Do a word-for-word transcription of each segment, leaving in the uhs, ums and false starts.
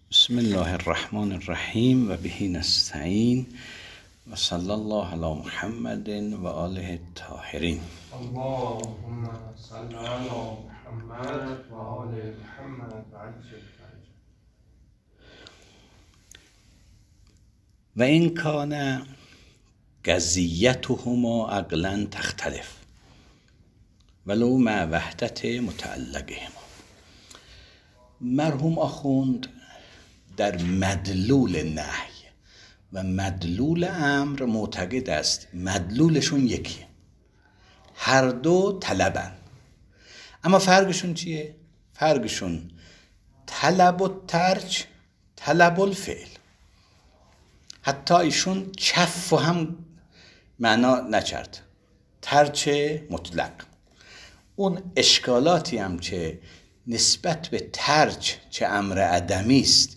بسم الله الرحمن الرحیم و به نستعین و صلی الله علی محمد و آله الطاهرین. اللهم صل علی محمد و آل محمد و عجل فرجه. و این کان قضیتهما عقلا تختلف ولو مع وحدت متعلقهما. مرحوم آخوند در مدلول نهی و مدلول امر معتقد است مدلولشون یکیه، هر دو طلبن، اما فرقشون چیه؟ فرقشون طلب و ترک، طلب الفعل. حتی ایشون چف و هم معنا نچرد، ترک مطلق. اون اشکالاتی هم که نسبت به ترک چه امر عدمی است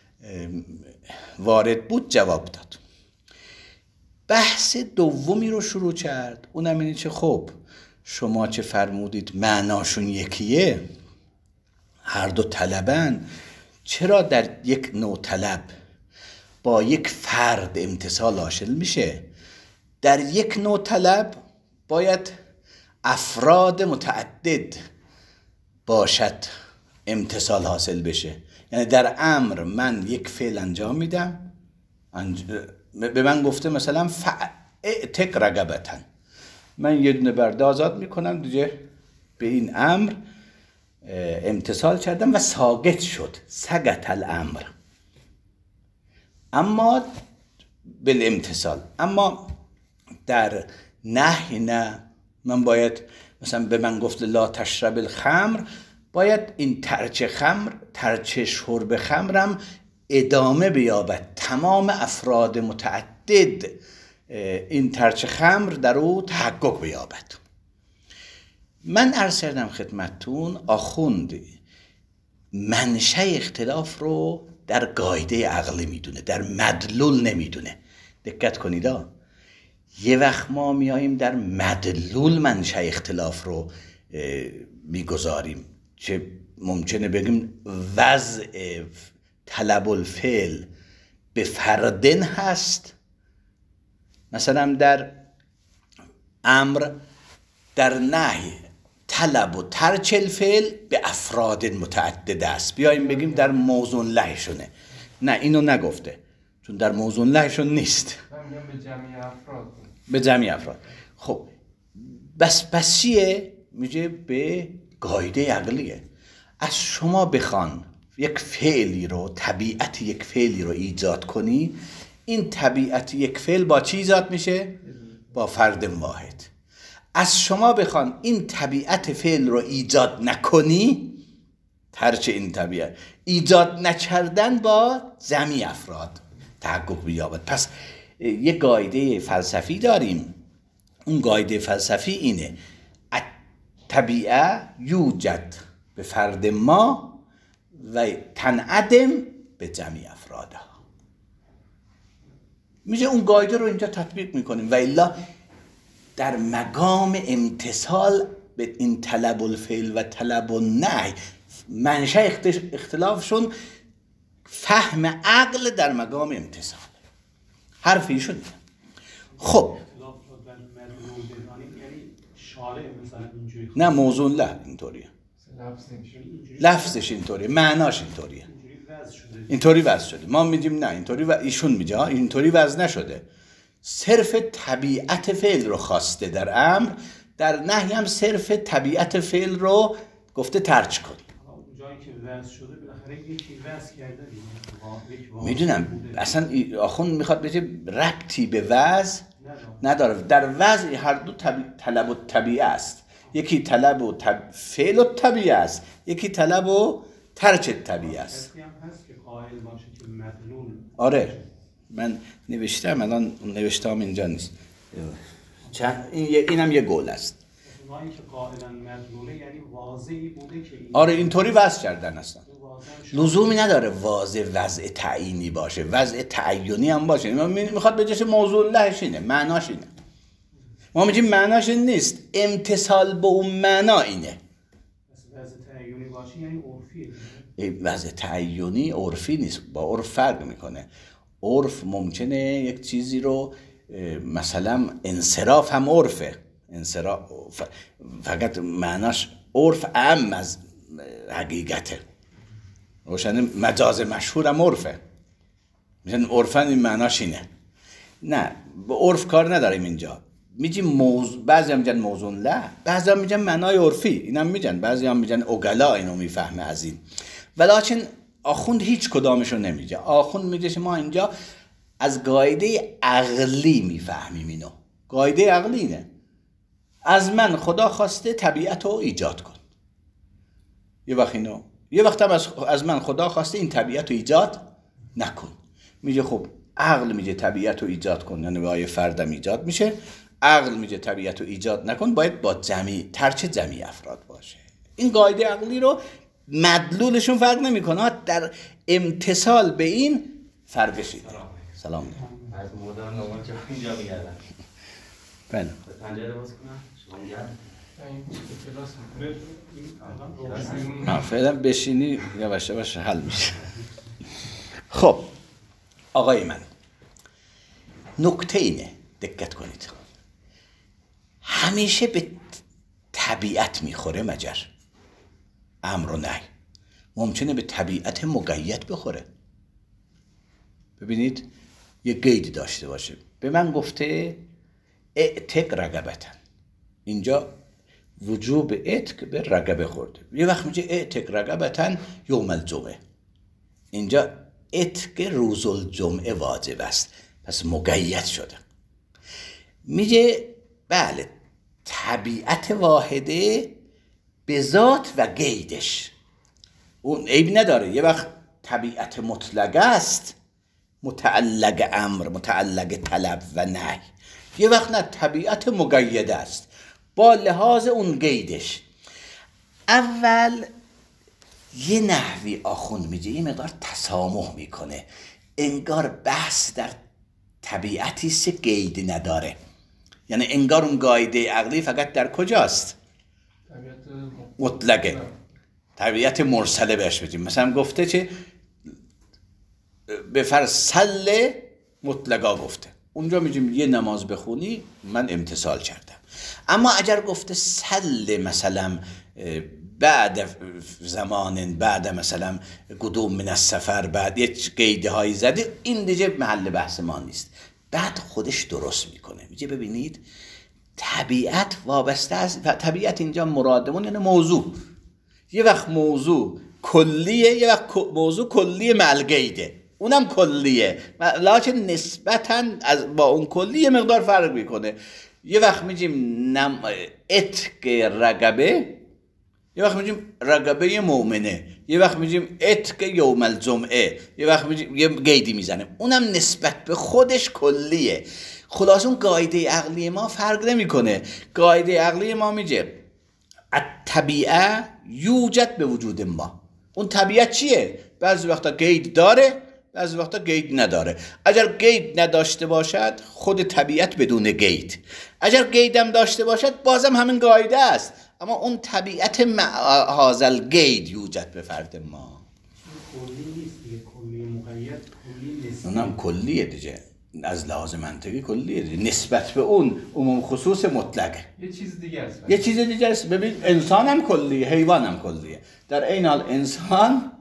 وارد بود جواب داد. بحث دومی رو شروع کرد، اونم اینه که خب شما چه فرمودید معناشون یکیه، هر دو طلبن، چرا در یک نوع طلب با یک فرد امتصال حاصل میشه، در یک نوع طلب باید افراد متعدد باشد امتصال حاصل بشه؟ یعنی در امر من یک فعل انجام میدم، انج... به من گفته مثلا فاعتق رقبتا، من یه دونه برده آزاد میکنم، دیگه به این امر امتصال کردم و ساقط شد، سقط الامر، اما بالامتصال. اما در نهی نه، من باید مثلا به من گفت لا تشرب الخمر، باید این ترک خمر، ترک شرب خمرم ادامه بیابد، تمام افراد متعدد این ترک خمر در او تحقق بیابد. من عرض کردم خدمتتون آخوند منشأ اختلاف رو در قاعده عقلی میدونه، در مدلول نمیدونه. دقت کنید ها، یه وقت ما میاییم در مدلول منشأ اختلاف رو میگذاریم که ممکنه بگیم وضع طلب الفعل به فردن هست، مثلا در امر، در نهی طلب و ترک الفعل به افراد متعدد است. بیاییم بگیم در موزون لهشونه، نه اینو نگفته چون در موزون لهشون نیست، به جمعی افراد به جمعی افراد. خب بس بس چیه؟ میگه به قاعده عقلیه. از شما بخوان یک فعلی رو، طبیعت یک فعلی رو ایجاد کنی، این طبیعت یک فعل با چی ایجاد میشه؟ با فرد واحد. از شما بخوان این طبیعت فعل رو ایجاد نکنی، ترک این طبیعت ایجاد نکردن با جمعی افراد تحقق بیابد. پس یک قاعده فلسفی داریم، اون قاعده فلسفی اینه: طبیعه یوجد به فرد ما و تنعدم به جمعی افرادها. میشه اون قاعده رو اینجا تطبیق میکنیم و الا در مقام امتصال به این طلب الفعل و طلب النهی منشأ اختلافشون فهم عقل در مقام امتصال. حرف ایشون. خب نه موزون له اینطوریه، لفظش اینطوریه، معناش اینطوریه، اینطوری وضع شده. ما میگیم نه اینطوری، و ایشون میگه اینطوری وضع نشده، صرف طبیعت فعل رو خواسته در امر، در نهی هم صرف طبیعت فعل رو گفته ترک کن. اونجایی که وضع شده بالاخره یکی وضع کرده دیگه. میدونم اصلا آخوند میخواد بگه ربطی به وضع نداره. در وضع هر دو طبیع... طلب و طبیعه است. یکی طلب و طب... فعل و طبیعه است، یکی طلب و ترک طبیعه است. کسی هم هست که قائل باشه که مدلول. آره من نوشتم، الان نوشتم اینجا نیست. چند این اینم یه گول است. اونایی که قائلا مدلوله یعنی واضحی بوده که این آره اینطوری وضع کردن هستن. لزومی نداره واضح وضع تعیینی باشه، وضع تعیینی هم باشه. ما میخواد به جاش موضوع لهش اینه، معناش اینه. ما میگیم معناش این نیست، امتصال به اون معنا اینه. وضع تعیینی باشه یعنی عرفیه. وضع تعینی عرفی نیست، با عرف فرق میکنه. عرف ممکنه یک چیزی رو مثلا انصراف هم عرفه، انصراف فقط معناش عرف اعم از حقیقته. روشنه مجاز مشهور هم عرفه، میگن عرفن این معناش اینه. نه، به عرف کار نداریم اینجا. میگیم موضوع، بعضی هم میگن موضوع له، بعضی هم میگن معنای عرفی، اینم میگن، بعضی هم میگن اوگلا اینو میفهمه از این. ولیکن آخوند هیچ کدامشو نمیگه. آخوند میگه ما اینجا از قاعده عقلی میفهمیم اینو. قاعده عقلی اینه، از من خدا خواسته طبیعت رو ایجاد کن. یه وقت اینو یه وقت هم از, از من خدا خواسته این طبیعت رو ایجاد نکن. میگه خب عقل میگه طبیعت رو ایجاد کن، یعنی با یه فردم ایجاد میشه. عقل میگه طبیعت رو ایجاد نکن، باید با جمعی ترچه جمعی افراد باشه. این قاعده عقلی رو مدلولشون فرق نمیکنه، در امتصال به این فرق بشید. سلام. از مدام نمار چه اینجا میگردن. بله. پنجره باز کنم. شما میگردن. نه فعلا بشینی یواش یواش حل میشه. خب آقای من، نکته اینه، دقت کنید، همیشه به طبیعت میخوره مجر امر و نهی. ممکنه به طبیعت مقید بخوره. ببینید یه قید داشته باشه، به من گفته اعتق رقبتن، اینجا وجوب اعتق به رقبه خورده. یه وقت میگه اعتق رقبتن یوم الجمعه، اینجا اعتق روز الجمعه واجب است، پس مقید شده. میگه بله طبیعت واحده به ذات و قیدش، اون عیب نداره. یه وقت طبیعت مطلقه است، متعلق امر، متعلق طلب و نهی. یه وقت نه، طبیعت مقیده است با لحاظ اون قیدش. اول یه نحوی آخوند میگه یه مقدار تسامح میکنه، انگار بحث در طبیعتی است قید نداره، یعنی انگار اون قاعده عقلی فقط در کجاست؟ مطلقه. طبیعت مرسله بهش بگیم. مثلا گفته چه به فرض سله مطلقا گفته، اونجا میگیم یه نماز بخونی من امتثال کردم. اما اگر گفته سله مثلا بعد زمان، بعد مثلا قدوم من السفر، بعد یه قیده هایی زده، این دیگه محل بحث ما نیست. بعد خودش درست میکنه، میگه ببینید طبیعت وابسته است. طبیعت اینجا مرادمون یعنی موضوع. یه وقت موضوع کلیه، یه وقت موضوع کلیه مع قیده، اونم کلیه لکن نسبتاً از با اون کلیه مقدار فرق میکنه. یه وقت میگیم نم اتق رقبه، یه وقت میگیم رقبه مؤمنه، یه وقت میگیم اتق یوم الجمعه، یه وقت میگیم یه قیدی میزنه، اونم نسبت به خودش کلیه. خلاص اون قاعده عقلی ما فرق نمیکنه. قاعده عقلی ما میگه الطبیعه یوجد به وجود ما. اون طبیعت چیه؟ بعضی وقتا قید داره، بعضی وقتا قید نداره. اگر قید نداشته باشد خود طبیعت بدون قید، اگر قیدم داشته باشد بازم همین قاعده است، اما اون طبیعت هازل قید یوجد به فرد ما. کلی نیست دیگه، کلی مقید، کلی نسبی. اونم کلیه دیگه، از لحاظ منطقی کلیه دیگه، نسبت به اون عموم خصوص مطلقه. یه چیز دیگه است. یه چیز دیگه است. ببین انسان هم کلیه، حیوان هم کلیه. در این حال انسان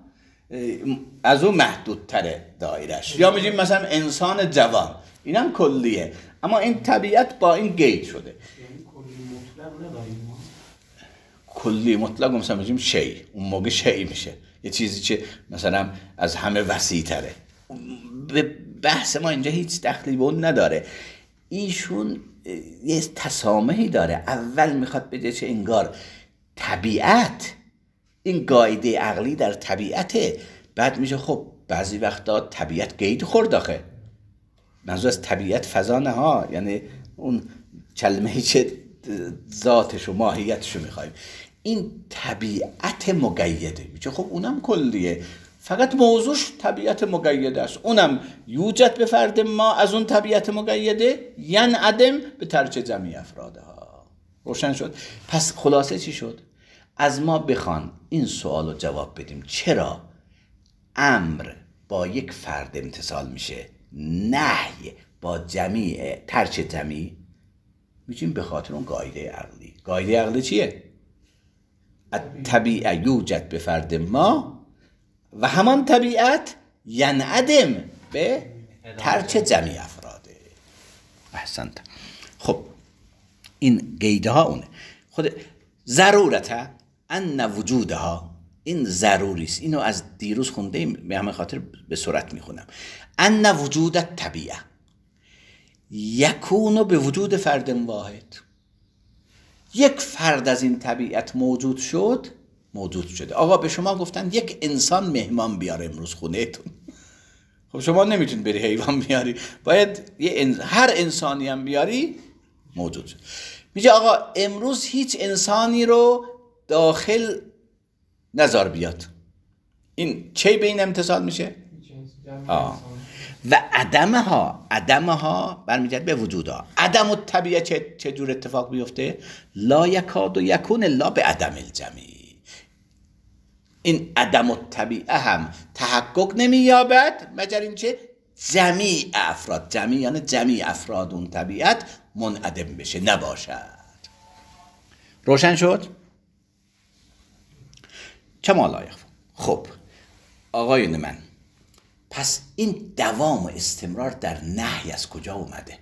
از اون محدودتره دایرش. یا میگیم مثلا انسان جوان، اینم کلیه، اما این طبیعت با این قید شده. یعنی کلی مطلق نداریم ما. کلی مطلق مثلا میگیم شی، اون موقع شی میشه یه چیزی که مثلا از همه وسیع تره. به بحث ما اینجا هیچ دخلی به اون نداره. ایشون یه تسامحی داره. اول میخواد بگه چه انگار طبیعت، این قاعده عقلی در طبیعته. بعد میشه خب بعضی وقتا طبیعت قید خورد آخه. منظور از طبیعت فضا ها، یعنی اون کلمه‌ای که ذاتش و ماهیتش رو میخوایم. این طبیعت مقیده میشه خب اونم کلیه، فقط موضوعش طبیعت مقیده است. اونم یوجد به فرد ما از اون طبیعت مقیده، یعنی عدم به ترک جمعی افرادها. روشن شد؟ پس خلاصه چی شد؟ از ما بخوان این سوال رو جواب بدیم چرا امر با یک فرد امتصال میشه، نهی با جمیع ترچ جمیع، میگیم به خاطر اون قاعده عقلی. قاعده عقلی چیه؟ الطبیعه یوجد به فرد ما و همان طبیعت ینعدم به ترچ جمیع افراده. احسنت. خب این قیده ها اونه. خود ضرورته ان وجودها، این ضروری است. اینو از دیروز خونده ایم، به همه خاطر به سرعت میخونم. ان وجود الطبیعه یکون به وجود فرد واحد. یک فرد از این طبیعت موجود شد، موجود شده. آقا به شما گفتن یک انسان مهمان بیار امروز خونهتون، خب شما نمیتونی بری حیوان بیاری، باید یه انس... هر انسانی هم بیاری موجود شد. میگه آقا امروز هیچ انسانی رو داخل نذار بیاد. این چه به این امتصال میشه؟ آه. و عدمها عدمها برمیگرد به وجودها. عدم الطبیعه چه چه جور اتفاق بیفته؟ لا یکاد و یکون الا به عدم الجمیع. این عدم الطبیعه هم تحقق نمییابد مگر اینکه جمیع افراد، جمیع یعنی جمیع افراد اون طبیعت منعدم بشه، نباشد. روشن شد؟ کما لا یخفی. خب آقایون من، پس این دوام و استمرار در نهی از کجا اومده؟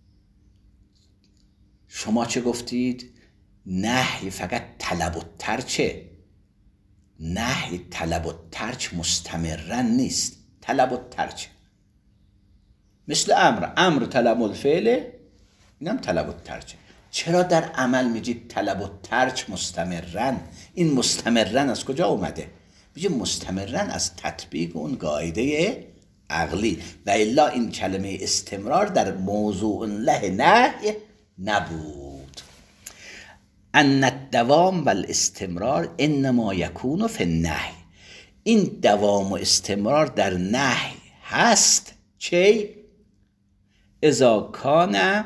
شما چه گفتید؟ نهی فقط طلب و ترچه. نهی طلب و ترچ مستمرن نیست. طلب و ترچ مثل امر، امر طلب الفعل، اینم طلب و ترچ. چرا در عمل میگید طلب و ترچ مستمرن؟ این مستمرن از کجا اومده؟ میگه مستمرن از تطبیق اون قاعده عقلی، و الا این کلمه استمرار در موضوع له نهی نبود. ان الدوام و الاستمرار انما یکون فی النهی. این دوام و استمرار در نهی هست چه؟ اذا کان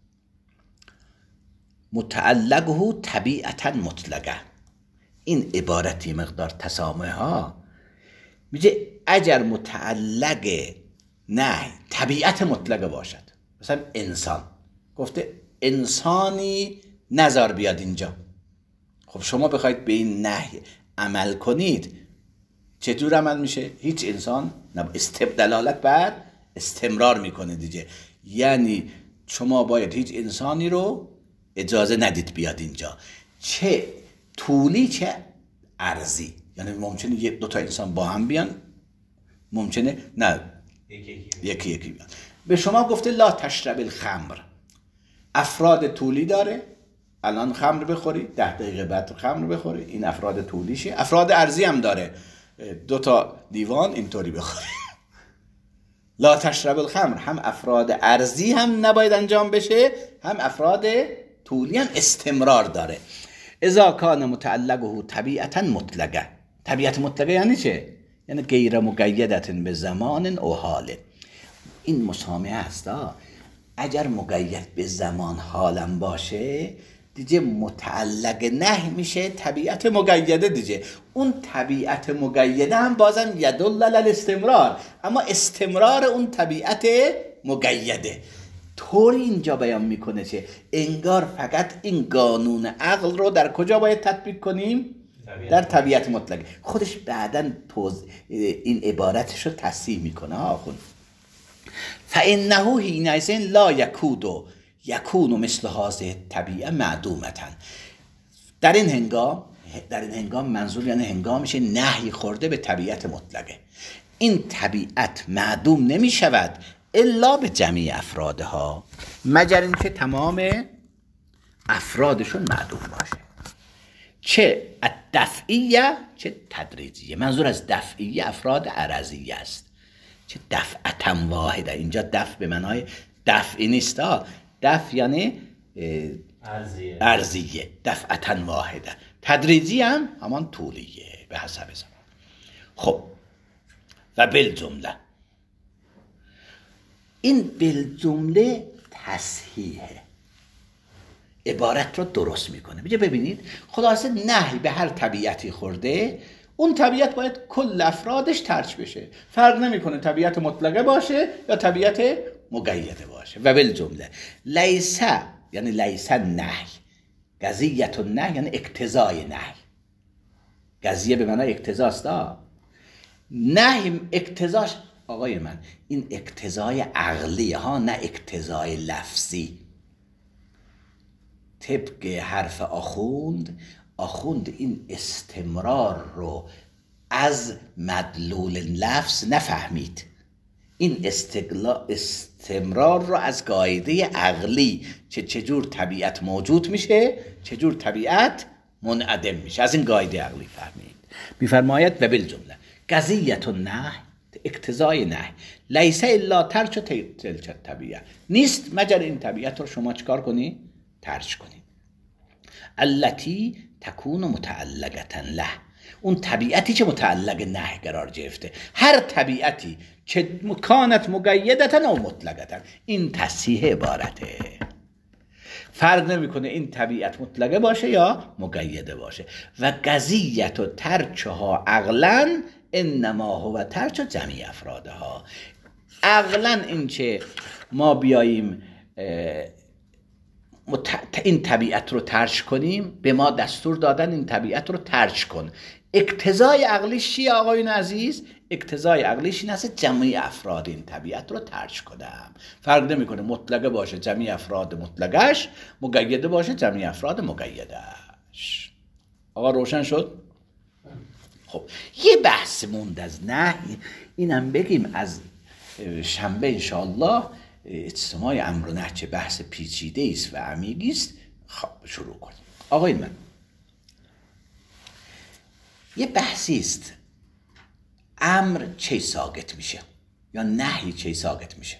متعلقه طبیعتا مطلقه. این عبارتی مقدار تسامح ها میگه اگر متعلق نهی طبیعت مطلقه باشد، مثلا انسان گفته انسانی نذار بیاد اینجا، خب شما بخواید به این نهی عمل کنید چطور عمل میشه؟ هیچ انسان نب... استبدالالت بر استمرار میکنه دیگه. یعنی شما باید هیچ انسانی رو اجازه ندید بیاد اینجا، چه طولی چه عرضی. یعنی ممکنه یک دو تا انسان با هم بیان، ممکنه نه یکی یکی بیان. به شما گفته لا تشرب الخمر، افراد طولی داره، الان خمر بخوری، ده دقیقه بعد خمر بخوری، این افراد طولیشه. افراد عرضی هم داره، دو تا دیوان اینطوری بخوری. لا تشرب الخمر، هم افراد عرضی هم نباید انجام بشه، هم افراد طولی هم استمرار داره. اذا کان متعلقه طبیعتا مطلقه. طبیعت مطلقه یعنی چه؟ یعنی غیر مقیدت به زمان او حال. این مسامحه است. اگر مقید به زمان حالم باشه دیگه متعلق نه میشه طبیعت مقیده دیگه. اون طبیعت مقیده هم بازم یدل علی الاستمرار، اما استمرار اون طبیعت مقیده طوری اینجا بیان میکنه که انگار فقط این قانون عقل رو در کجا باید تطبیق کنیم؟ در طبیعت مطلقه. خودش بعداً توز... این عبارتش رو تصحیح میکنه. آخون فانه حینئذ لا یکود یکون مثل هذه طبیعه معدومتا. در این هنگام در این هنگام منظور یعنی هنگامش نهی خورده به طبیعت مطلقه. این طبیعت معدوم نمی شود الا به جمیع افرادها، مگر اینکه تمام افرادشون معدوم باشه، چه الدفعیه چه تدریجیه. منظور از دفعیه افراد عرضیه است، چه دفعتا واحده. اینجا دفع به معنای دفعی نیست، دفع یعنی ارزیه ارزیه، دفعتا واحده. تدریجی هم همان طولیه به حسب زمان. خب و بالجمله، این بالجمله تصحیحه. عبارت رو درست میکنه. بجا ببینید خلاصه نهی به هر طبیعتی خورده، اون طبیعت باید کل افرادش ترک بشه، فرق نمیکنه طبیعت مطلقه باشه یا طبیعت مقیده باشه. و بالجمله لیسه یعنی لیسه نهی، قضیت النهی یعنی اقتضای نهی. قضیه به معنای اقتضاست. نهی اقتضاش آقای من این اقتضای عقلی ها، نه اقتضای لفظی. طبق حرف آخوند، آخوند این استمرار رو از مدلول لفظ نفهمید، این استقلا استمرار رو از قاعده عقلی چه چجور طبیعت موجود میشه، چجور طبیعت منعدم میشه، از این قاعده عقلی فهمید. میفرماید و بالجمله قضیت النهی، اقتضای نهی، لیس الا ترک تلک الطبیعه، نیست مگر این طبیعت رو شما چکار کنی؟ ترک کنی. التی تکون متعلقه له، اون طبیعتی که متعلق نهی قرار گرفته. هر طبیعتی که کانت مقیدتن او مطلقتن، این تصحیح عبارته. فرق نمیکنه این طبیعت مطلقه باشه یا مقیده باشه. و قضیت و ترکها عقلا انما هو ترک جمعی افرادها. عقلا این که ما بیاییم این طبیعت رو ترک کنیم، به ما دستور دادن این طبیعت رو ترک کن. اقتضای عقلیش چیه آقایون عزیز؟ اقتضای عقلیش این هست جمعی افراد این طبیعت رو ترک کنم. فرق نمیکنه مطلقه باشه جمعی افراد مطلقش، مقیده باشه جمعی افراد مقیدش. آقا روشن شد؟ خب یه بحث موند از نهی، اینم بگیم از شنبه انشاءالله اجتماع امر و نهی چه بحث پیچیده است و عمیقی است. خب شروع کنیم. آقای من یه بحثی است، امر چه ساقط میشه یا نهی چه ساقط میشه.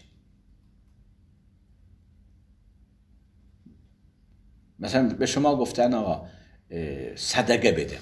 مثلا به شما گفتن آقا صدقه بده،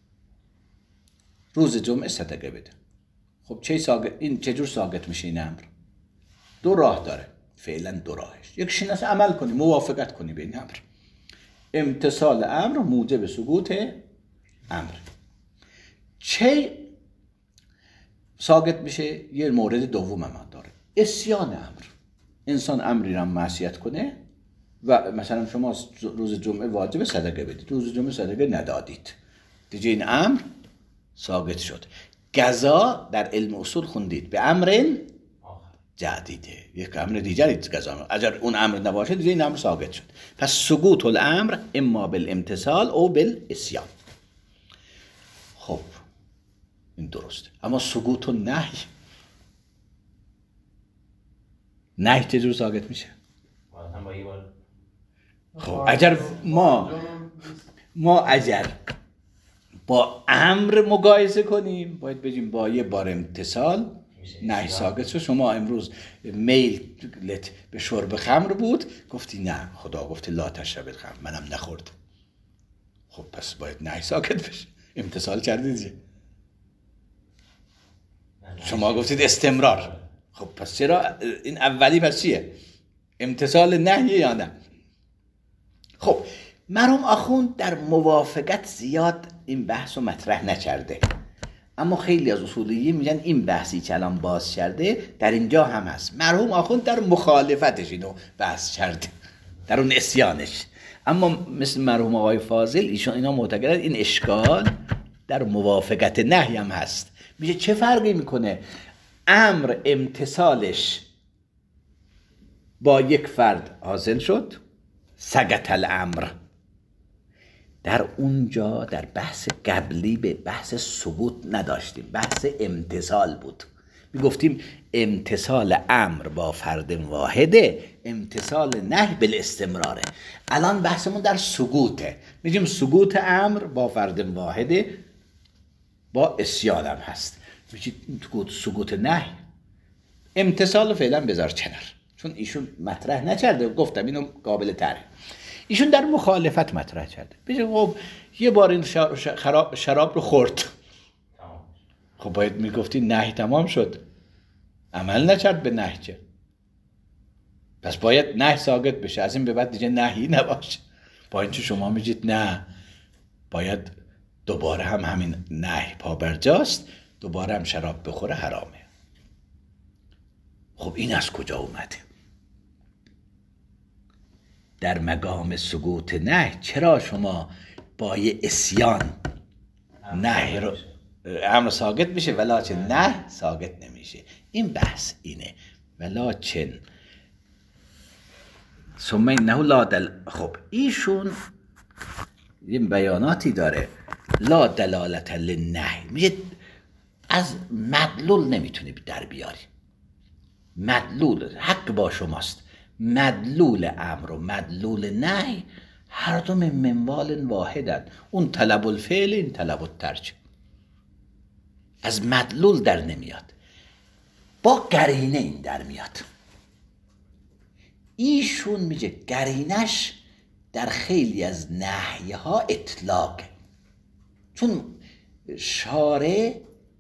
روز جمعه صدقه بده. خب چه ساقط، این چجور ساقط میشه این امر؟ دو راه داره فعلا، دو راهش. یکیش این عمل کنی، موافقت کنی به این امر. امتثال امر موجب سقوط امر. چه ساقط میشه؟ یه مورد دوم هم داره، عصیان امر. انسان امری را معصیت کنه و مثلا شما روز جمعه واجب صدقه بدید، روز جمعه صدقه ندادید، دیگه این امر ساقط شد. قضا در علم اصول خوندید به امر جدیده، یک امر دیگری قضا، اگر اون امر نباشه دیگه این امر ساقط شد. پس سقوط الامر اما بالامتثال او بالعصیان. خب این درسته، اما سقوط النهی، نهی چجور ساقط میشه؟ خب اگر ما ما اگر با امر مقایسه کنیم باید بگیم با یه بار امتثال نهی ساقط شد. شما امروز میلت به شرب خمر بود، گفتی نه خدا گفته لا تشرب الخمر، منم نخورد. خب پس باید نهی ساقط بشه، امتثال کردید. شما گفتید استمرار، خب پس چرا این اولی پس چیه؟ امتثال نهی یا نه؟ خب مرحوم آخوند در موافقت زیاد این بحث رو مطرح نکرده، اما خیلی از اصولیین میگن این بحثی که الان باز کرده در اینجا هم هست. مرحوم آخوند در مخالفتش اینو بحث کرده، در اون عصیانش. اما مثل مرحوم آقای فاضل ایشون اینا معتقدن این اشکال در موافقت نهی هم هست. میشه چه فرقی میکنه امر امتثالش با یک فرد حاصل شد، سقط الامر، در اونجا در بحث قبلی به بحث ثبوت نداشتیم، بحث امتثال بود. میگفتیم امتثال امر با فرد واحده، امتثال نهی بالاستمراره. الان بحثمون در سقوطه، میگیم سقوط امر با فرد واحده با عصیان هم هست. میگیم سقوط نهی، امتثال فعلا بذار کنار چون ایشون مطرح نکرده، گفتم اینو قابل تره. ایشون در مخالفت مطرح کرده. بگه خب یه بار این شراب, شراب رو خورد، خب باید میگفتی نهی تمام شد، عمل نکرد به نهی چه، پس باید نهی ساقط بشه، از این به بعد دیگه نهی نباشه. با اینکه شما میگید نه باید دوباره هم همین نهی پابرجاست، دوباره هم شراب بخوره حرامه. خب این از کجا اومده؟ در مقام سکوت نهی چرا شما با یه عصیان نهی رو امر ساقط میشه ولکن نه ساقط نمیشه؟ این بحث اینه. ولکن ثم انه لا دل... خب ایشون این بیاناتی داره لا دلالت للنهی، میگه از مدلول نمیتونی در بیاری. مدلول حق با شماست، مدلول امر و مدلول نهی هر دو من منوال واحدن، اون طلب الفعل این طلب الترک، از مدلول در نمیاد، با قرینه این در میاد. ایشون میگه قرینش در خیلی از نهیه ها اطلاق، چون شارع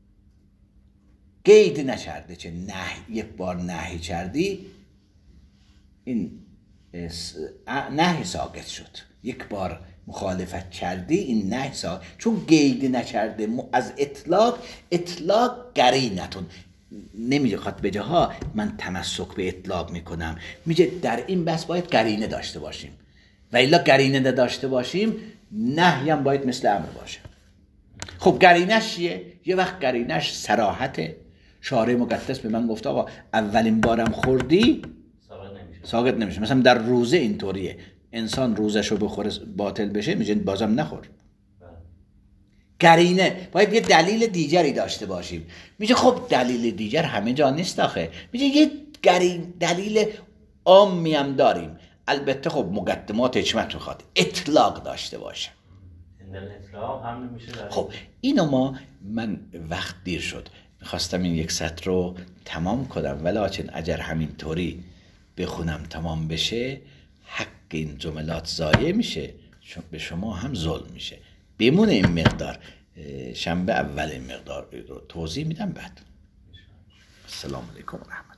قید نکرده که نهی یک بار نهی کردی این نهی ساقط شد، یک بار مخالفت کردی این نهی ساقط، چون قید نکرده از اطلاق. اطلاق قرینتون نمیگه خاطر به جاها من تمسک به اطلاق میکنم، میگه در این بس باید قرینه داشته باشیم و الا قرینه داشته باشیم نهی هم باید مثل امر باشه. خب قرینش چیه؟ یه وقت قرینش صراحته، شارع مقدس به من گفته آقا اولین بارم خوردی ساقط نمیشه. مثلا در روزه اینطوریه، انسان روزشو بخوره باطل بشه میگه بازم نخور. قرینه باید یه دلیل دیگری داشته باشیم. میگه خب دلیل دیگر همه جا نیست آخه، میگه یه قرین دلیل عامی هم داریم، البته خب مقدمات حکمت میخواد اطلاق داشته باشه. اطلاق هم نمیشه. خب اینو ما من وقت دیر شد میخواستم این یک سطر رو تمام کنم، ولکن اگر همینطوری بخونم تمام بشه حق این جملات ضایع میشه، به شما هم ظلم میشه. بمونه این مقدار، شنبه اول این مقدار رو توضیح میدم بعد. السلام علیکم و رحمت.